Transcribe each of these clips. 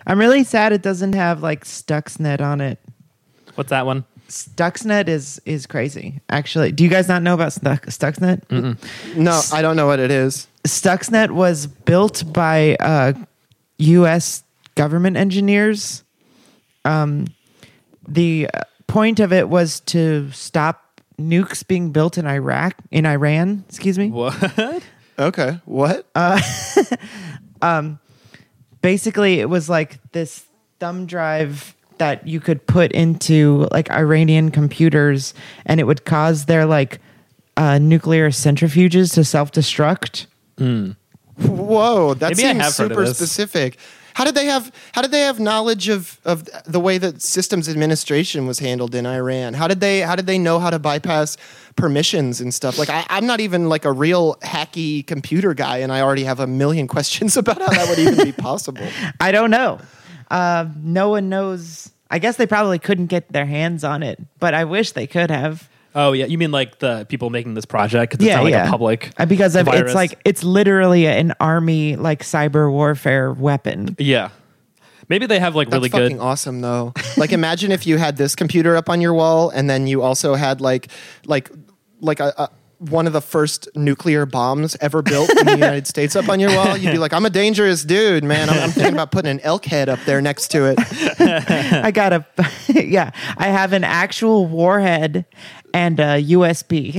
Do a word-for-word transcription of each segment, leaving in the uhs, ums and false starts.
I'm really sad it doesn't have like Stuxnet on it. What's that one? Stuxnet is is crazy. Actually, do you guys not know about Stuck, Stuxnet? Mm-mm. No, I don't know what it is. Stuxnet was built by uh, U S government engineers. Um, the point of it was to stop nukes being built in Iraq, in Iran. Excuse me. What? Okay, what? Uh, um, basically, it was like this thumb drive that you could put into like Iranian computers, and it would cause their like uh, nuclear centrifuges to self-destruct. Mm. Whoa, that Maybe I seems have heard of super this. specific. How did they have? How did they have knowledge of, of the way that systems administration was handled in Iran? How did they? How did they know how to bypass permissions and stuff? Like, I, I'm not even like a real hacky computer guy, and I already have a million questions about how that would even be possible. I don't know. Uh, no one knows. I guess they probably couldn't get their hands on it, but I wish they could have. Oh yeah, you mean like the people making this project? 'Cause it's Yeah, not like yeah. a public Uh, because of, virus. it's like it's literally an army like cyber warfare weapon. Yeah. Maybe they have like That's really fucking good. awesome, though. Like, imagine if you had this computer up on your wall, and then you also had like, like, like a. a one of the first nuclear bombs ever built in the United States up on your wall. You'd be like, I'm a dangerous dude, man. I'm, I'm thinking about putting an elk head up there next to it. I got a, yeah, I have an actual warhead and a U S B.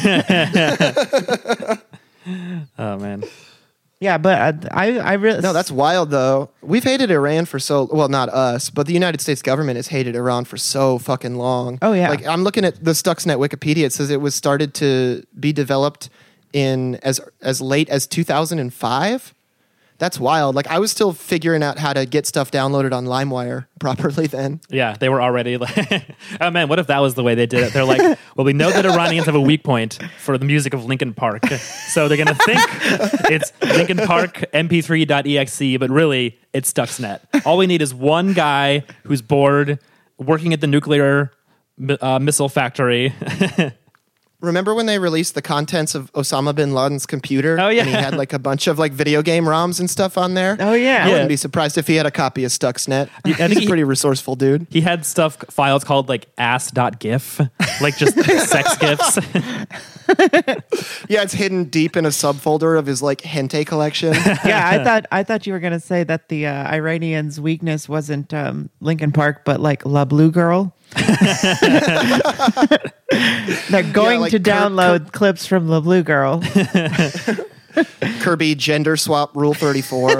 Oh man. Yeah, but uh, I, I really, No, that's wild, though. We've hated Iran for so, well, not us, but the United States government has hated Iran for so fucking long. Oh, yeah. Like, I'm looking at the Stuxnet Wikipedia. It says it was started to be developed in as as late as two thousand five. That's wild. Like, I was still figuring out how to get stuff downloaded on LimeWire properly then. Yeah, they were already like, oh man, what if that was the way they did it? They're like, well, we know that Iranians have a weak point for the music of Linkin Park. So they're going to think it's Linkin Park M P three dot E X E, but really it's Stuxnet. All we need is one guy who's bored working at the nuclear uh, missile factory. Remember when they released the contents of Osama bin Laden's computer? Oh, yeah. And he had like a bunch of like video game ROMs and stuff on there? oh yeah. I Yeah. wouldn't be surprised if he had a copy of Stuxnet. think He's a he- pretty resourceful dude. He had stuff, files called like ass.gif, like just sex gifs. Yeah, it's hidden deep in a subfolder of his like hentai collection. Yeah, I thought I thought you were gonna say that the uh, Iranians' weakness wasn't um, Lincoln Park, but like La Blue Girl. They're going like to Kurt- download clips from La Blue Girl. Kirby gender swap rule thirty-four.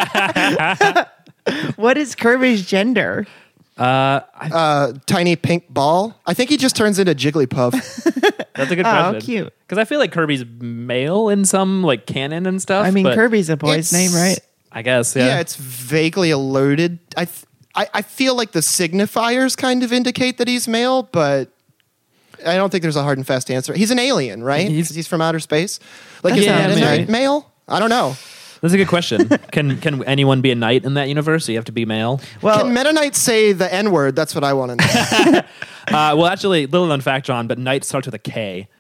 What is Kirby's gender? Uh, uh, tiny pink ball. I think he just turns into Jigglypuff. that's a good Oh, question. cute. Because I feel like Kirby's male in some like canon and stuff. I mean, but Kirby's a boy's It's- name, right? I guess, Yeah. yeah. it's vaguely alluded. I, th- I I feel like the signifiers kind of indicate that he's male, but I don't think there's a hard and fast answer. He's an alien, right? He's- 'Cause he's from outer space. Like, That is sounds Meta Knight right. male? I don't know. That's a good question. can can anyone be a knight in that universe? You have to be male. Well, Can Meta Knight say the N word? That's what I want to know. Uh, well, actually, little known fact, John, but knight starts with a K.